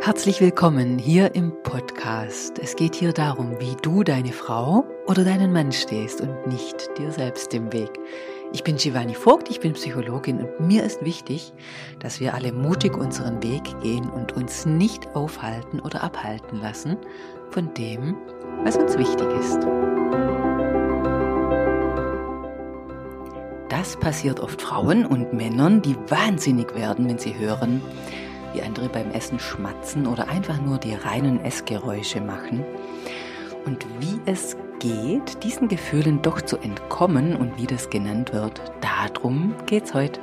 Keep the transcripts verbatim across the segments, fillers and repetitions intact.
Herzlich willkommen hier im Podcast. Es geht hier darum, wie du deine Frau oder deinen Mann stehst und nicht dir selbst im Weg. Ich bin Giovanni Vogt, ich bin Psychologin und mir ist wichtig, dass wir alle mutig unseren Weg gehen und uns nicht aufhalten oder abhalten lassen von dem, was uns wichtig ist. Das passiert oft Frauen und Männern, die wahnsinnig werden, wenn sie hören, wie andere beim Essen schmatzen oder einfach nur die reinen Essgeräusche machen. Und wie es geht, diesen Gefühlen doch zu entkommen und wie das genannt wird, darum geht's heute.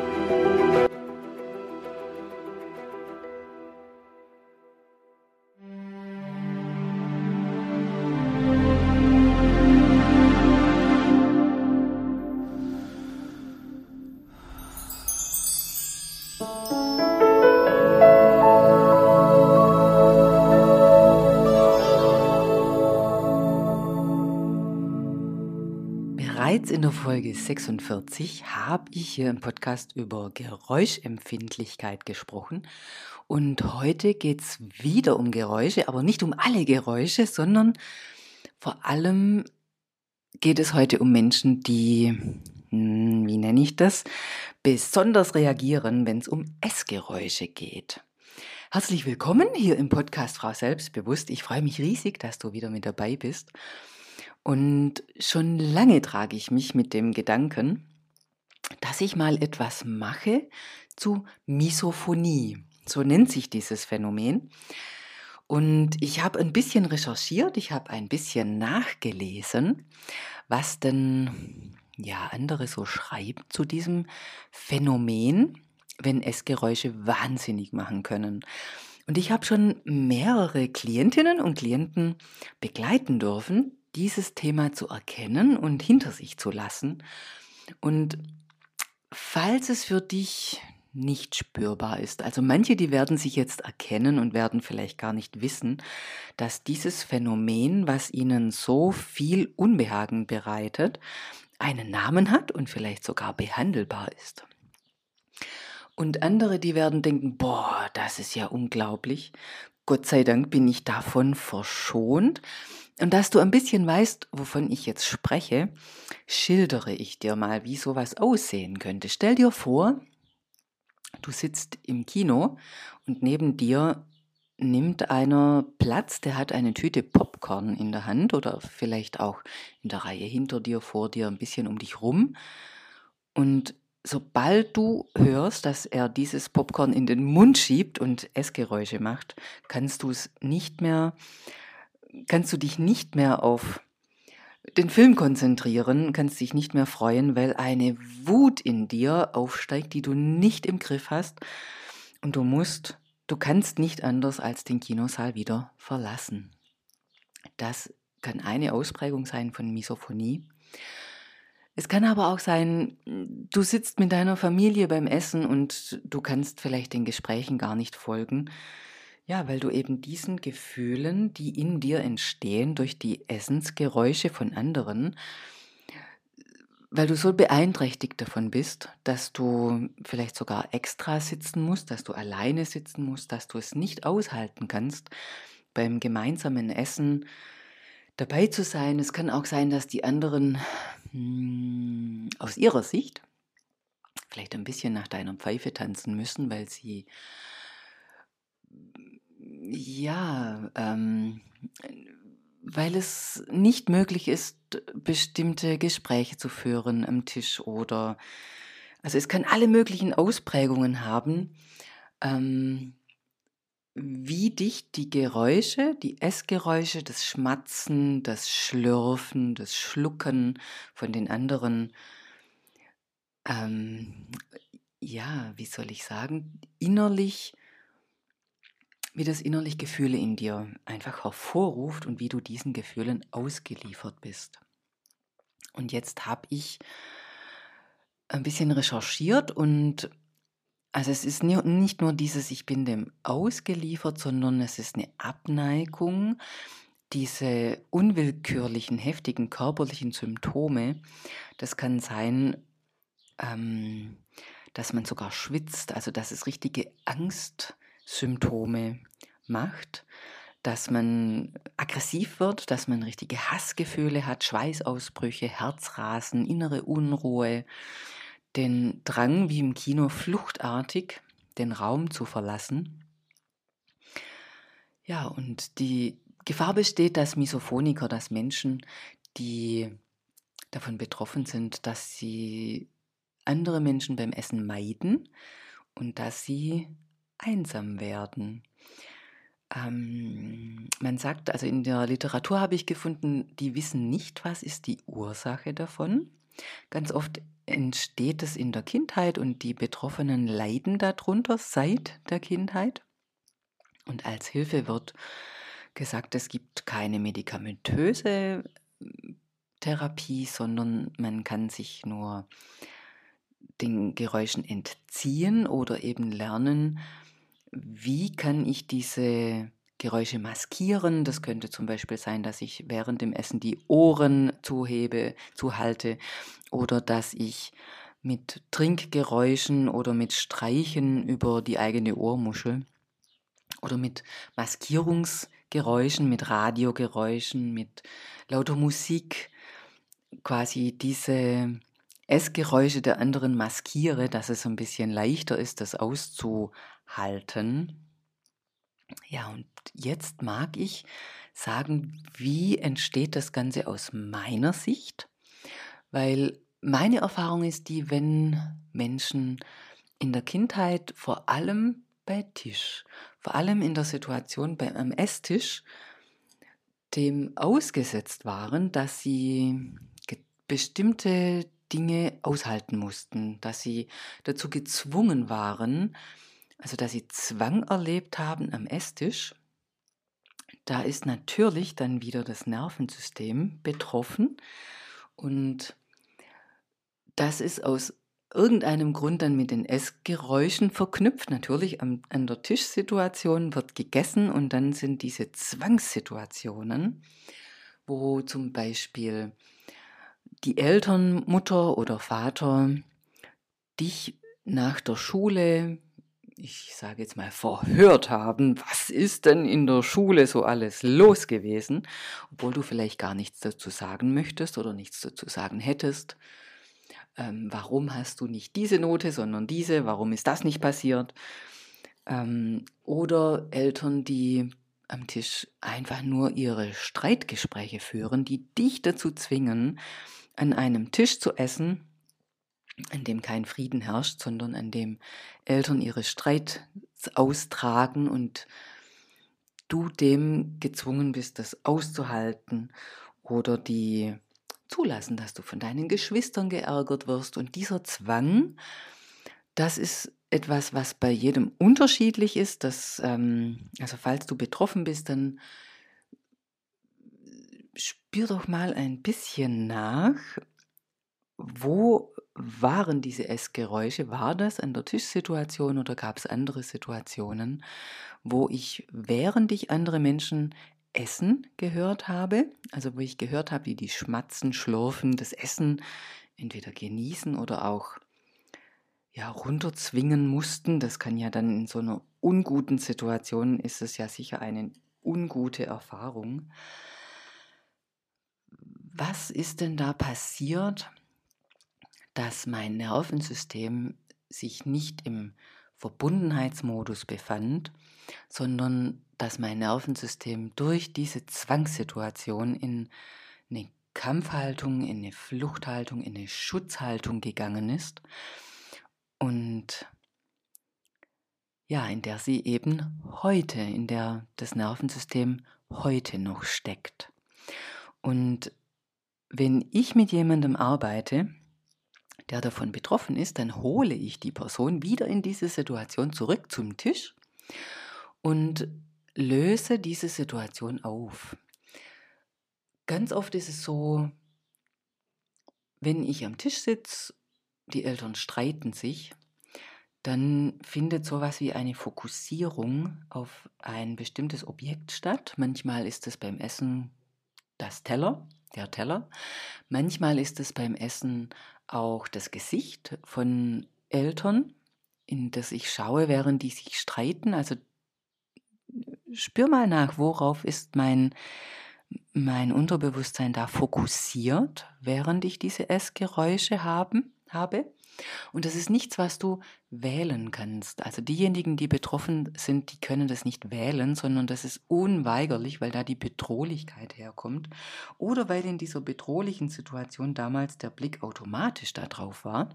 Bereits in der Folge sechsundvierzig habe ich hier im Podcast über Geräuschempfindlichkeit gesprochen und heute geht es wieder um Geräusche, aber nicht um alle Geräusche, sondern vor allem geht es heute um Menschen, die, hm, wie nenne ich das, besonders reagieren, wenn es um Essgeräusche geht. Herzlich willkommen hier im Podcast Frau Selbstbewusst. Ich freue mich riesig, dass du wieder mit dabei bist. Und schon lange trage ich mich mit dem Gedanken, dass ich mal etwas mache zu Misophonie. So nennt sich dieses Phänomen. Und ich habe ein bisschen recherchiert, ich habe ein bisschen nachgelesen, was denn ja, andere so schreiben zu diesem Phänomen, wenn Essgeräusche wahnsinnig machen können. Und ich habe schon mehrere Klientinnen und Klienten begleiten dürfen, dieses Thema zu erkennen und hinter sich zu lassen. Und falls es für dich nicht spürbar ist, also manche, die werden sich jetzt erkennen und werden vielleicht gar nicht wissen, dass dieses Phänomen, was ihnen so viel Unbehagen bereitet, einen Namen hat und vielleicht sogar behandelbar ist. Und andere, die werden denken, boah, das ist ja unglaublich. Gott sei Dank bin ich davon verschont. Und dass du ein bisschen weißt, wovon ich jetzt spreche, schildere ich dir mal, wie sowas aussehen könnte. Stell dir vor, du sitzt im Kino und neben dir nimmt einer Platz, der hat eine Tüte Popcorn in der Hand oder vielleicht auch in der Reihe hinter dir, vor dir, ein bisschen um dich rum. Und sobald du hörst, dass er dieses Popcorn in den Mund schiebt und Essgeräusche macht, kannst du es nicht mehr kannst du dich nicht mehr auf den Film konzentrieren, kannst dich nicht mehr freuen, weil eine Wut in dir aufsteigt, die du nicht im Griff hast und du musst, du kannst nicht anders als den Kinosaal wieder verlassen. Das kann eine Ausprägung sein von Misophonie. Es kann aber auch sein, du sitzt mit deiner Familie beim Essen und du kannst vielleicht den Gesprächen gar nicht folgen. Ja, weil du eben diesen Gefühlen, die in dir entstehen durch die Essensgeräusche von anderen, weil du so beeinträchtigt davon bist, dass du vielleicht sogar extra sitzen musst, dass du alleine sitzen musst, dass du es nicht aushalten kannst, beim gemeinsamen Essen dabei zu sein. Es kann auch sein, dass die anderen mh, aus ihrer Sicht vielleicht ein bisschen nach deiner Pfeife tanzen müssen, weil sie Ja, ähm, weil es nicht möglich ist, bestimmte Gespräche zu führen am Tisch oder, also es kann alle möglichen Ausprägungen haben, ähm, wie dich die Geräusche, die Essgeräusche, das Schmatzen, das Schlürfen, das Schlucken von den anderen, ähm, ja, wie soll ich sagen, innerlich wie das innerlich Gefühle in dir einfach hervorruft und wie du diesen Gefühlen ausgeliefert bist. Und jetzt habe ich ein bisschen recherchiert und also es ist ni- nicht nur dieses, ich bin dem ausgeliefert, sondern es ist eine Abneigung, diese unwillkürlichen, heftigen körperlichen Symptome. Das kann sein, ähm, dass man sogar schwitzt, also dass es richtige Angstsymptome macht, dass man aggressiv wird, dass man richtige Hassgefühle hat, Schweißausbrüche, Herzrasen, innere Unruhe, den Drang, wie im Kino fluchtartig den Raum zu verlassen. Ja, und die Gefahr besteht, dass Misophoniker, dass Menschen, die davon betroffen sind, dass sie andere Menschen beim Essen meiden und dass sie einsam werden. Ähm, man sagt, also in der Literatur habe ich gefunden, die wissen nicht, was ist die Ursache davon. Ganz oft entsteht es in der Kindheit und die Betroffenen leiden darunter seit der Kindheit. Und als Hilfe wird gesagt, es gibt keine medikamentöse Therapie, sondern man kann sich nur den Geräuschen entziehen oder eben lernen, wie kann ich diese Geräusche maskieren. Das könnte zum Beispiel sein, dass ich während dem Essen die Ohren zuhebe, zuhalte oder dass ich mit Trinkgeräuschen oder mit Streichen über die eigene Ohrmuschel oder mit Maskierungsgeräuschen, mit Radiogeräuschen, mit lauter Musik quasi diese Essgeräusche der anderen maskiere, dass es ein bisschen leichter ist, das auszuhalten. Ja, und jetzt mag ich sagen, wie entsteht das Ganze aus meiner Sicht? Weil meine Erfahrung ist die, wenn Menschen in der Kindheit vor allem bei Tisch, vor allem in der Situation bei, am Esstisch, dem ausgesetzt waren, dass sie ge- bestimmte Dinge aushalten mussten, dass sie dazu gezwungen waren, also dass sie Zwang erlebt haben am Esstisch. Da ist natürlich dann wieder das Nervensystem betroffen und das ist aus irgendeinem Grund dann mit den Essgeräuschen verknüpft. Natürlich am, an der Tischsituation wird gegessen und dann sind diese Zwangssituationen, wo zum Beispiel die Eltern, Mutter oder Vater dich nach der Schule, ich sage jetzt mal, verhört haben, was ist denn in der Schule so alles los gewesen, obwohl du vielleicht gar nichts dazu sagen möchtest oder nichts dazu sagen hättest. Ähm, warum hast du nicht diese Note, sondern diese? Warum ist das nicht passiert? Ähm, oder Eltern, die am Tisch einfach nur ihre Streitgespräche führen, die dich dazu zwingen, an einem Tisch zu essen, an dem kein Frieden herrscht, sondern an dem Eltern ihre Streit austragen und du dem gezwungen bist, das auszuhalten oder die zulassen, dass du von deinen Geschwistern geärgert wirst. Und dieser Zwang, das ist etwas, was bei jedem unterschiedlich ist. Das, ähm, also falls du betroffen bist, dann spür doch mal ein bisschen nach, wo waren diese Essgeräusche? War das an der Tischsituation oder gab es andere Situationen, wo ich, während ich andere Menschen essen gehört habe, also wo ich gehört habe, wie die schmatzen, schlurfen, das Essen entweder genießen oder auch ja, runterzwingen mussten. Das kann ja dann in so einer unguten Situation, ist es ja sicher eine ungute Erfahrung. Was ist denn da passiert, dass mein Nervensystem sich nicht im Verbundenheitsmodus befand, sondern dass mein Nervensystem durch diese Zwangssituation in eine Kampfhaltung, in eine Fluchthaltung, in eine Schutzhaltung gegangen ist und ja, in der sie eben heute, in der das Nervensystem heute noch steckt. Und wenn ich mit jemandem arbeite, der davon betroffen ist, dann hole ich die Person wieder in diese Situation zurück zum Tisch und löse diese Situation auf. Ganz oft ist es so, wenn ich am Tisch sitze, die Eltern streiten sich, dann findet sowas wie eine Fokussierung auf ein bestimmtes Objekt statt. Manchmal ist es beim Essen das Teller, der Teller. Manchmal ist es beim Essen auch das Gesicht von Eltern, in das ich schaue, während die sich streiten. Also spür mal nach, worauf ist mein, mein Unterbewusstsein da fokussiert, während ich diese Essgeräusche haben, habe. Und das ist nichts, was du wählen kannst. Also diejenigen, die betroffen sind, die können das nicht wählen, sondern das ist unweigerlich, weil da die Bedrohlichkeit herkommt. Oder weil in dieser bedrohlichen Situation damals der Blick automatisch da drauf war.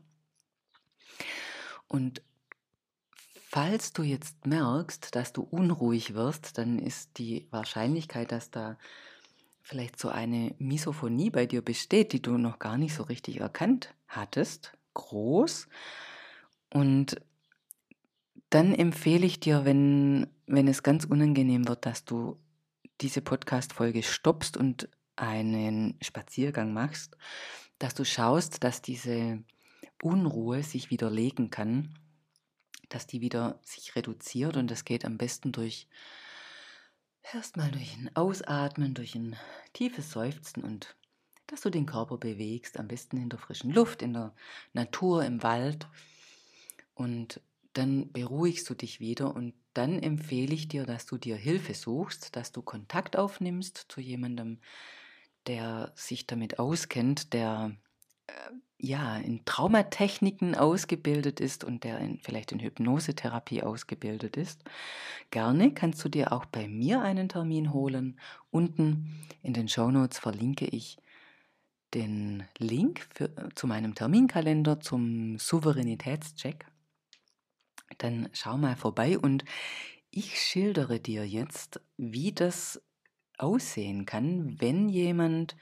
Und falls du jetzt merkst, dass du unruhig wirst, dann ist die Wahrscheinlichkeit, dass da vielleicht so eine Misophonie bei dir besteht, die du noch gar nicht so richtig erkannt hattest, groß. Und dann empfehle ich dir, wenn, wenn es ganz unangenehm wird, dass du diese Podcast-Folge stoppst und einen Spaziergang machst, dass du schaust, dass diese Unruhe sich wieder legen kann, dass die wieder sich reduziert, und das geht am besten durch erstmal durch ein Ausatmen, durch ein tiefes Seufzen, und dass du den Körper bewegst, am besten in der frischen Luft, in der Natur, im Wald, und dann beruhigst du dich wieder, und dann empfehle ich dir, dass du dir Hilfe suchst, dass du Kontakt aufnimmst zu jemandem, der sich damit auskennt, der äh, ja in Traumatechniken ausgebildet ist und der in, vielleicht in Hypnosetherapie ausgebildet ist. Gerne kannst du dir auch bei mir einen Termin holen. Unten in den Shownotes verlinke ich den Link für, zu meinem Terminkalender zum Souveränitätscheck. Dann schau mal vorbei, und ich schildere dir jetzt, wie das aussehen kann, wenn jemand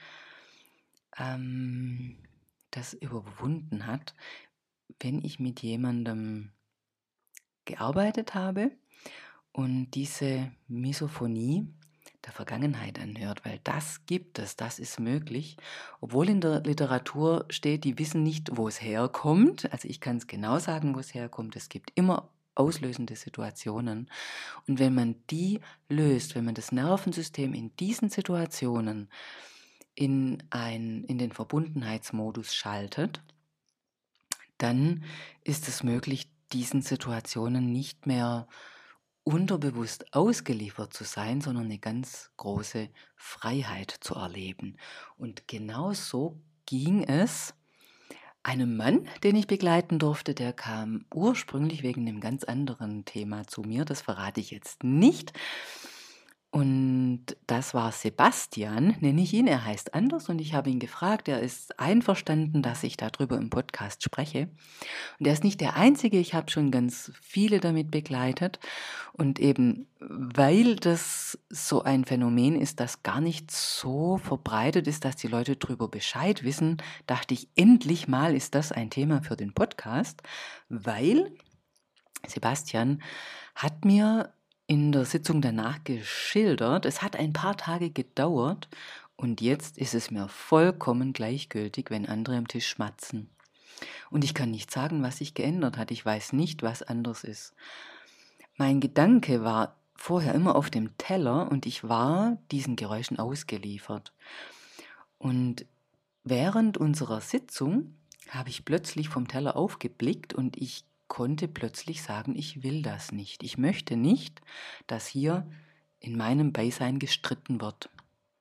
ähm, das überwunden hat, wenn ich mit jemandem gearbeitet habe und diese Misophonie der Vergangenheit anhört, weil das gibt es, das ist möglich, obwohl in der Literatur steht, die wissen nicht, wo es herkommt. Also ich kann es genau sagen, wo es herkommt. Es gibt immer auslösende Situationen, und wenn man die löst, wenn man das Nervensystem in diesen Situationen in, ein, in den Verbundenheitsmodus schaltet, dann ist es möglich, diesen Situationen nicht mehr unterbewusst ausgeliefert zu sein, sondern eine ganz große Freiheit zu erleben. Und genau so ging es einem Mann, den ich begleiten durfte. Der kam ursprünglich wegen einem ganz anderen Thema zu mir, das verrate ich jetzt nicht. Und das war Sebastian, nenne ich ihn. Er heißt anders, und ich habe ihn gefragt, er ist einverstanden, dass ich darüber im Podcast spreche. Und er ist nicht der Einzige, ich habe schon ganz viele damit begleitet. Und eben weil das so ein Phänomen ist, das gar nicht so verbreitet ist, dass die Leute darüber Bescheid wissen, dachte ich, endlich mal ist das ein Thema für den Podcast, weil Sebastian hat mir in der Sitzung danach geschildert, es hat ein paar Tage gedauert, und jetzt ist es mir vollkommen gleichgültig, wenn andere am Tisch schmatzen. Und ich kann nicht sagen, was sich geändert hat. Ich weiß nicht, was anders ist. Mein Gedanke war vorher immer auf dem Teller, und ich war diesen Geräuschen ausgeliefert. Und während unserer Sitzung habe ich plötzlich vom Teller aufgeblickt, und ich konnte plötzlich sagen, ich will das nicht. Ich möchte nicht, dass hier in meinem Beisein gestritten wird.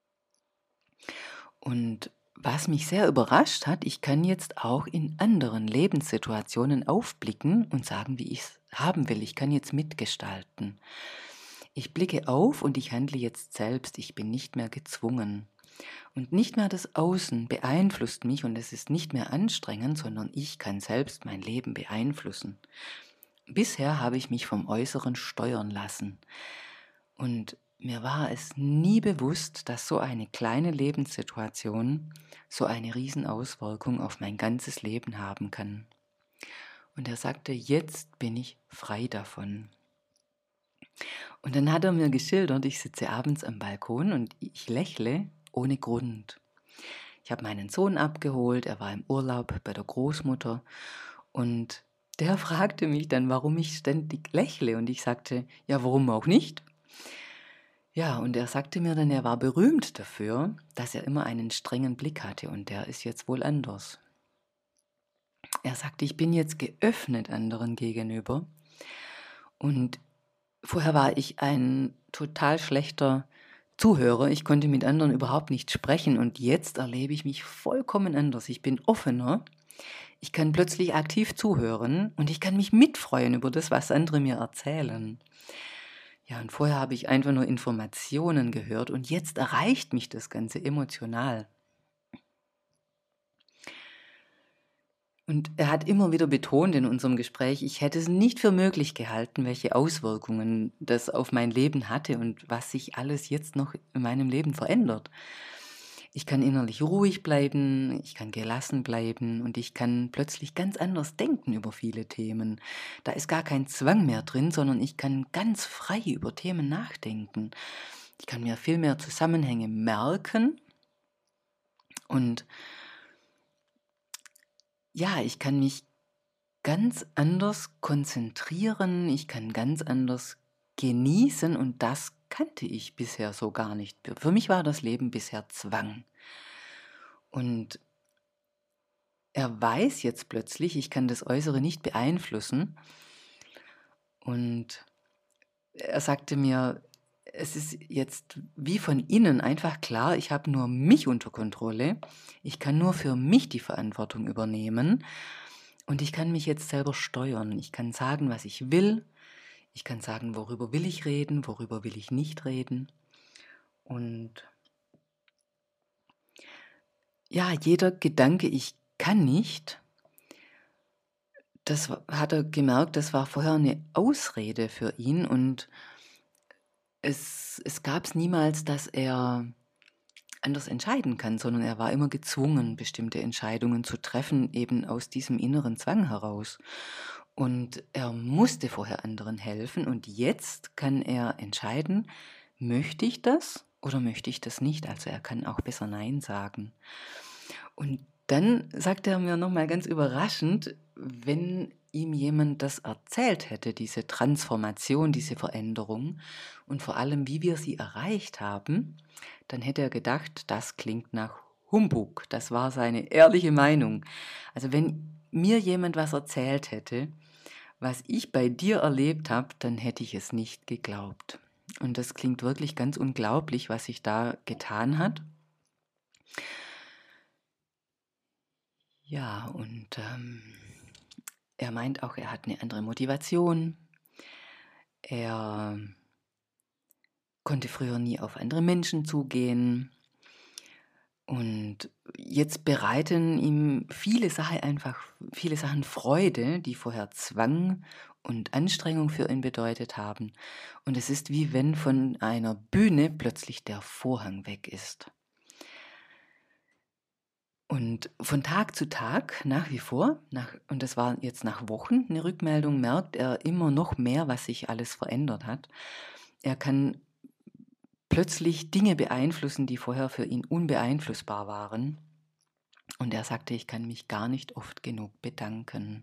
Und was mich sehr überrascht hat, ich kann jetzt auch in anderen Lebenssituationen aufblicken und sagen, wie ich es haben will. Ich kann jetzt mitgestalten. Ich blicke auf und ich handle jetzt selbst. Ich bin nicht mehr gezwungen. Und nicht mehr das Außen beeinflusst mich, und es ist nicht mehr anstrengend, sondern ich kann selbst mein Leben beeinflussen. Bisher habe ich mich vom Äußeren steuern lassen. Und mir war es nie bewusst, dass so eine kleine Lebenssituation so eine Riesenauswirkung auf mein ganzes Leben haben kann. Und er sagte, jetzt bin ich frei davon. Und dann hat er mir geschildert, ich sitze abends am Balkon und ich lächle ohne Grund. Ich habe meinen Sohn abgeholt, er war im Urlaub bei der Großmutter, und der fragte mich dann, warum ich ständig lächle, und ich sagte, ja, warum auch nicht? Ja, und er sagte mir dann, er war berühmt dafür, dass er immer einen strengen Blick hatte, und der ist jetzt wohl anders. Er sagte, ich bin jetzt geöffnet anderen gegenüber, und Vorher war ich ein total schlechter Zuhörer. Ich konnte mit anderen überhaupt nicht sprechen und jetzt erlebe ich mich vollkommen anders. Ich bin offener. Ich kann plötzlich aktiv zuhören und ich kann mich mitfreuen über das, was andere mir erzählen. Ja, und vorher habe ich einfach nur Informationen gehört und jetzt erreicht mich das Ganze emotional. Und er hat immer wieder betont in unserem Gespräch, ich hätte es nicht für möglich gehalten, welche Auswirkungen das auf mein Leben hatte und was sich alles jetzt noch in meinem Leben verändert. Ich kann innerlich ruhig bleiben, ich kann gelassen bleiben und ich kann plötzlich ganz anders denken über viele Themen. Da ist gar kein Zwang mehr drin, sondern ich kann ganz frei über Themen nachdenken. Ich kann mir viel mehr Zusammenhänge merken und ja, ich kann mich ganz anders konzentrieren, ich kann ganz anders genießen und das kannte ich bisher so gar nicht. Für mich war das Leben bisher Zwang. Und er weiß jetzt plötzlich, ich kann das Äußere nicht beeinflussen. Und er sagte mir, es ist jetzt wie von innen einfach klar, ich habe nur mich unter Kontrolle, ich kann nur für mich die Verantwortung übernehmen und ich kann mich jetzt selber steuern. Ich kann sagen, was ich will, ich kann sagen, worüber will ich reden, worüber will ich nicht reden. Und ja, jeder Gedanke, ich kann nicht, das hat er gemerkt, das war vorher eine Ausrede für ihn und es, es gab es niemals, dass er anders entscheiden kann, sondern er war immer gezwungen, bestimmte Entscheidungen zu treffen, eben aus diesem inneren Zwang heraus. Und er musste vorher anderen helfen und jetzt kann er entscheiden, möchte ich das oder möchte ich das nicht? Also er kann auch besser Nein sagen. Und dann sagte er mir nochmal ganz überraschend, wenn ihm jemand das erzählt hätte, diese Transformation, diese Veränderung und vor allem, wie wir sie erreicht haben, dann hätte er gedacht, das klingt nach Humbug. Das war seine ehrliche Meinung. Also wenn mir jemand was erzählt hätte, was ich bei dir erlebt habe, dann hätte ich es nicht geglaubt. Und das klingt wirklich ganz unglaublich, was sich da getan hat. Ja, und ähm, er meint auch, er hat eine andere Motivation. Er konnte früher nie auf andere Menschen zugehen. Und jetzt bereiten ihm viele Sachen einfach, viele Sachen Freude, die vorher Zwang und Anstrengung für ihn bedeutet haben. Und es ist wie wenn von einer Bühne plötzlich der Vorhang weg ist. Und von Tag zu Tag, nach wie vor, nach, und das war jetzt nach Wochen eine Rückmeldung, merkt er immer noch mehr, was sich alles verändert hat. Er kann plötzlich Dinge beeinflussen, die vorher für ihn unbeeinflussbar waren. Und er sagte, ich kann mich gar nicht oft genug bedanken.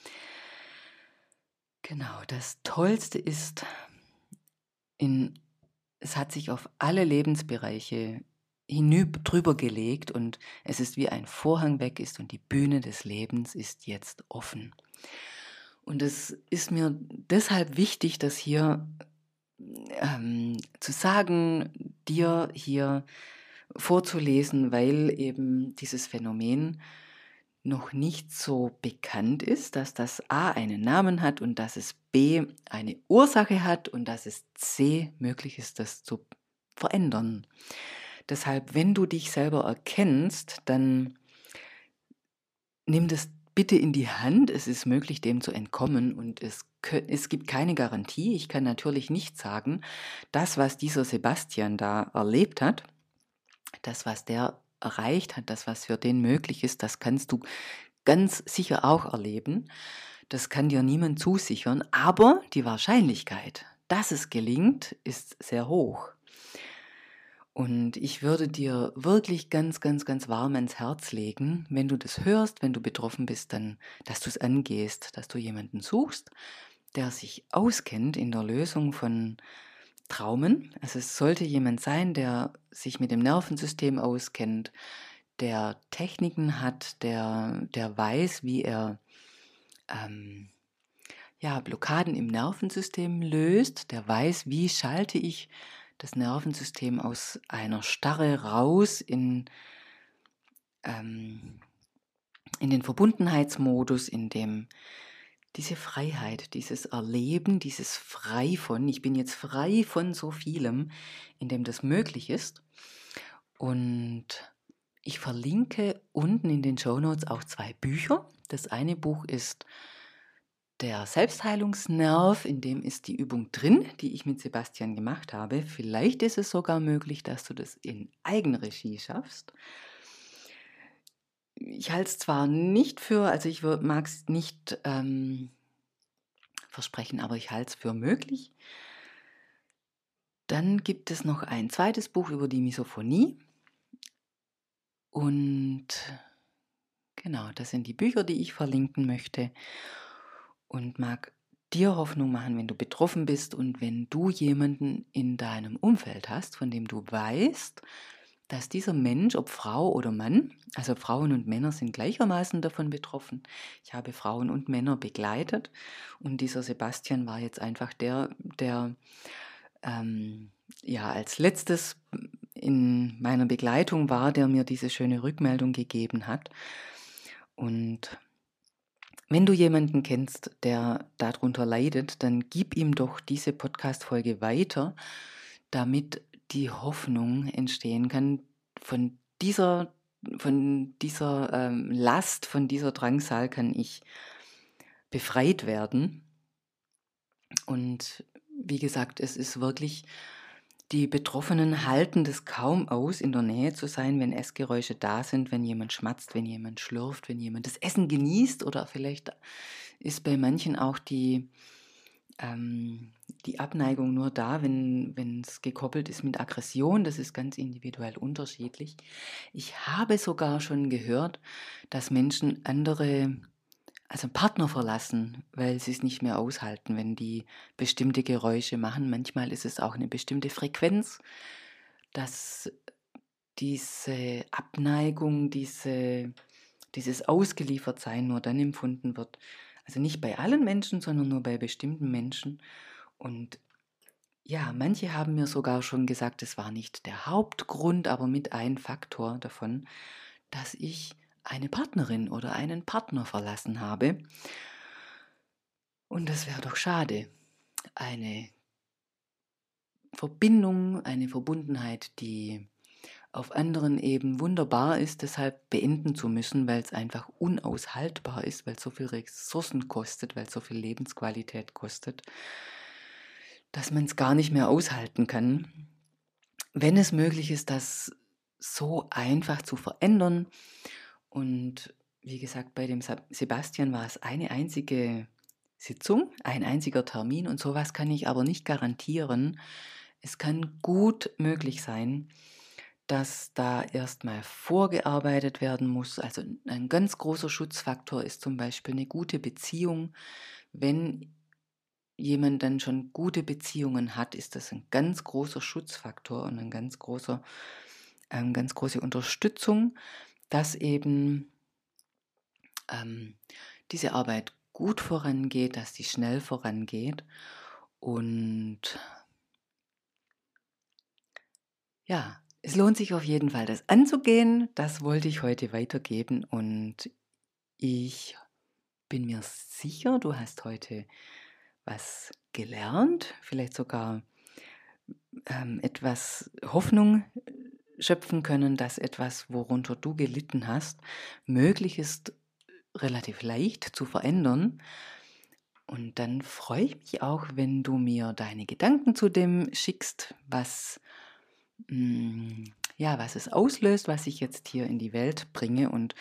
Genau, das Tollste ist, in, es hat sich auf alle Lebensbereiche hinüber drüber gelegt und es ist wie ein Vorhang weg ist und die Bühne des Lebens ist jetzt offen. Und es ist mir deshalb wichtig, das hier ähm, zu sagen, dir hier vorzulesen, weil eben dieses Phänomen noch nicht so bekannt ist, dass das A einen Namen hat und dass es B eine Ursache hat und dass es C möglich ist, das zu verändern. Deshalb, wenn du dich selber erkennst, dann nimm das bitte in die Hand. Es ist möglich, dem zu entkommen und es, es gibt keine Garantie. Ich kann natürlich nicht sagen, das, was dieser Sebastian da erlebt hat, das, was der erreicht hat, das, was für den möglich ist, das kannst du ganz sicher auch erleben. Das kann dir niemand zusichern, aber die Wahrscheinlichkeit, dass es gelingt, ist sehr hoch. Und ich würde dir wirklich ganz, ganz, ganz warm ans Herz legen, wenn du das hörst, wenn du betroffen bist, dann, dass du es angehst, dass du jemanden suchst, der sich auskennt in der Lösung von Traumen. Also es sollte jemand sein, der sich mit dem Nervensystem auskennt, der Techniken hat, der, der weiß, wie er ähm, ja, Blockaden im Nervensystem löst, der weiß, wie schalte ich das Nervensystem aus einer Starre raus in, ähm, in den Verbundenheitsmodus, in dem diese Freiheit, dieses Erleben, dieses frei von, ich bin jetzt frei von so vielem, in dem das möglich ist. Und ich verlinke unten in den Shownotes auch zwei Bücher. Das eine Buch ist Der Selbstheilungsnerv, in dem ist die Übung drin, die ich mit Sebastian gemacht habe. Vielleicht ist es sogar möglich, dass du das in Eigenregie schaffst. Ich halte es zwar nicht für, also ich mag es nicht ähm, versprechen, aber ich halte es für möglich. Dann gibt es noch ein zweites Buch über die Misophonie. Und genau, das sind die Bücher, die ich verlinken möchte und mag dir Hoffnung machen, wenn du betroffen bist und wenn du jemanden in deinem Umfeld hast, von dem du weißt, dass dieser Mensch, ob Frau oder Mann, also Frauen und Männer sind gleichermaßen davon betroffen. Ich habe Frauen und Männer begleitet und dieser Sebastian war jetzt einfach der, der ähm, ja als letztes in meiner Begleitung war, der mir diese schöne Rückmeldung gegeben hat. Und wenn du jemanden kennst, der darunter leidet, dann gib ihm doch diese Podcast-Folge weiter, damit die Hoffnung entstehen kann, von dieser, von dieser ähm, Last, von dieser Drangsal kann ich befreit werden. Und wie gesagt, es ist wirklich, die Betroffenen halten das kaum aus, in der Nähe zu sein, wenn Essgeräusche da sind, wenn jemand schmatzt, wenn jemand schlürft, wenn jemand das Essen genießt oder vielleicht ist bei manchen auch die, ähm, die Abneigung nur da, wenn es gekoppelt ist mit Aggression. Das ist ganz individuell unterschiedlich. Ich habe sogar schon gehört, dass Menschen andere, also Partner verlassen, weil sie es nicht mehr aushalten, wenn die bestimmte Geräusche machen. Manchmal ist es auch eine bestimmte Frequenz, dass diese Abneigung, diese, dieses Ausgeliefertsein nur dann empfunden wird. Also nicht bei allen Menschen, sondern nur bei bestimmten Menschen. Und ja, manche haben mir sogar schon gesagt, es war nicht der Hauptgrund, aber mit ein Faktor davon, dass ich eine Partnerin oder einen Partner verlassen habe. Und das wäre doch schade. Eine Verbindung, eine Verbundenheit, die auf anderen Ebenen wunderbar ist, deshalb beenden zu müssen, weil es einfach unaushaltbar ist, weil es so viel Ressourcen kostet, weil es so viel Lebensqualität kostet, dass man es gar nicht mehr aushalten kann. Wenn es möglich ist, das so einfach zu verändern. Und wie gesagt, bei dem Sebastian war es eine einzige Sitzung, ein einziger Termin und sowas kann ich aber nicht garantieren. Es kann gut möglich sein, dass da erstmal vorgearbeitet werden muss. Also ein ganz großer Schutzfaktor ist zum Beispiel eine gute Beziehung. Wenn jemand dann schon gute Beziehungen hat, ist das ein ganz großer Schutzfaktor und ein ganz großer, eine ganz große Unterstützung, dass eben ähm, diese Arbeit gut vorangeht, dass die schnell vorangeht. Und ja, es lohnt sich auf jeden Fall, das anzugehen. Das wollte ich heute weitergeben und ich bin mir sicher, du hast heute was gelernt, vielleicht sogar ähm, etwas Hoffnung schöpfen können, dass etwas, worunter du gelitten hast, möglich ist, relativ leicht zu verändern. Und dann freue ich mich auch, wenn du mir deine Gedanken zu dem schickst, was, mh, ja, was es auslöst, was ich jetzt hier in die Welt bringe. Und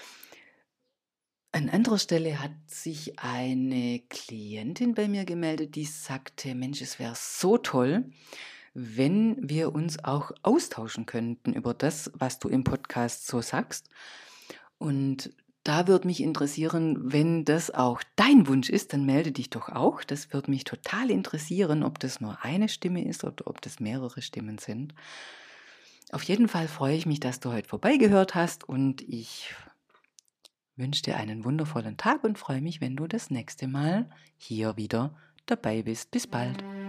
an anderer Stelle hat sich eine Klientin bei mir gemeldet, die sagte, Mensch, es wäre so toll, wenn wir uns auch austauschen könnten über das, was du im Podcast so sagst. Und da würde mich interessieren, wenn das auch dein Wunsch ist, dann melde dich doch auch. Das würde mich total interessieren, ob das nur eine Stimme ist oder ob das mehrere Stimmen sind. Auf jeden Fall freue ich mich, dass du heute vorbeigehört hast und ich wünsche dir einen wundervollen Tag und freue mich, wenn du das nächste Mal hier wieder dabei bist. Bis bald.